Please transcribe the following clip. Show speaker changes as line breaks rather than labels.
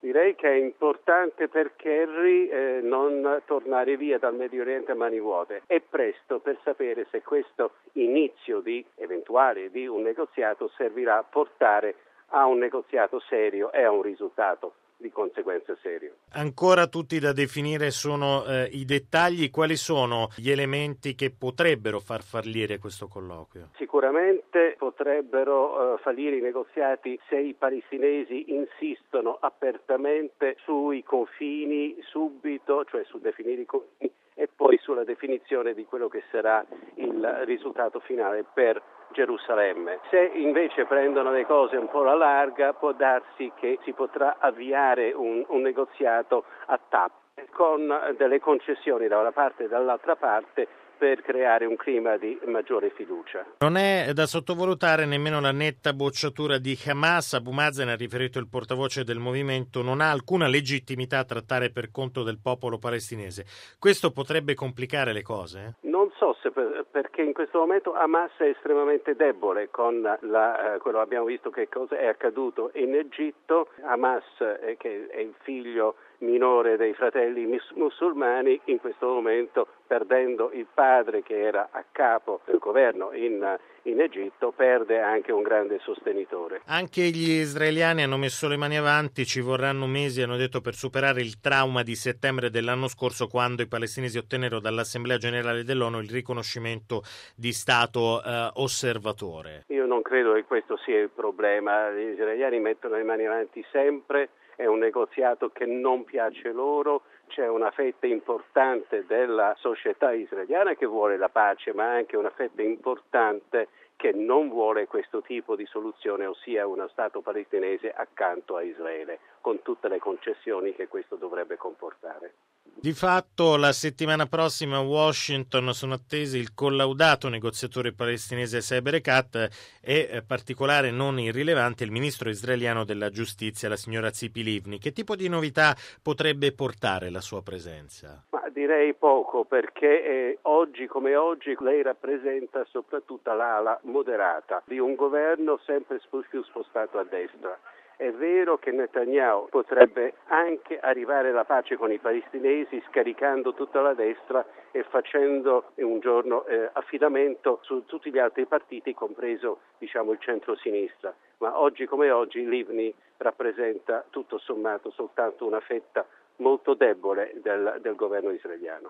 Direi che è importante per Kerry non tornare via dal Medio Oriente a mani vuote. È presto per sapere se questo inizio eventuale di un negoziato servirà a portare a un negoziato serio e a un risultato di conseguenza serio.
Ancora tutti da definire sono i dettagli. Quali sono gli elementi che potrebbero far fallire questo colloquio?
Sicuramente potrebbero fallire i negoziati se i palestinesi insistono apertamente sui confini subito, cioè su definire i confini e poi sulla definizione di quello che sarà il risultato finale per Gerusalemme. Se invece prendono le cose un po' alla larga, può darsi che si potrà avviare un negoziato a tappe con delle concessioni da una parte e dall'altra parte per creare un clima di maggiore fiducia.
Non è da sottovalutare nemmeno la netta bocciatura di Hamas. Abu Mazen, ha riferito il portavoce del movimento, non ha alcuna legittimità a trattare per conto del popolo palestinese. Questo potrebbe complicare le cose?
Non so se perché in questo momento Hamas è estremamente debole con quello abbiamo visto che cosa è accaduto in Egitto. Hamas, che è il figlio minore dei fratelli musulmani, in questo momento, perdendo il padre che era a capo del governo in Egitto, perde anche un grande sostenitore.
Anche gli israeliani hanno messo le mani avanti, ci vorranno mesi, hanno detto, per superare il trauma di settembre dell'anno scorso, quando i palestinesi ottennero dall'Assemblea Generale dell'ONU il riconoscimento di Stato osservatore.
Io non credo che questo sia il problema. Gli israeliani mettono le mani avanti sempre. È un negoziato che non piace loro, c'è una fetta importante della società israeliana che vuole la pace, ma anche una fetta importante che non vuole questo tipo di soluzione, ossia uno Stato palestinese accanto a Israele, con tutte le concessioni che questo dovrebbe comportare.
Di fatto la settimana prossima a Washington sono attesi il collaudato negoziatore palestinese Saeb Erekat e particolare non irrilevante il ministro israeliano della giustizia, la signora Tzipi Livni. Che tipo di novità potrebbe portare la sua presenza?
Ma direi poco, perché oggi come oggi lei rappresenta soprattutto l'ala moderata di un governo sempre più spostato a destra. È vero che Netanyahu potrebbe anche arrivare alla pace con i palestinesi scaricando tutta la destra e facendo un giorno affidamento su tutti gli altri partiti, compreso il centro-sinistra. Ma oggi come oggi Livni rappresenta tutto sommato soltanto una fetta molto debole del governo israeliano.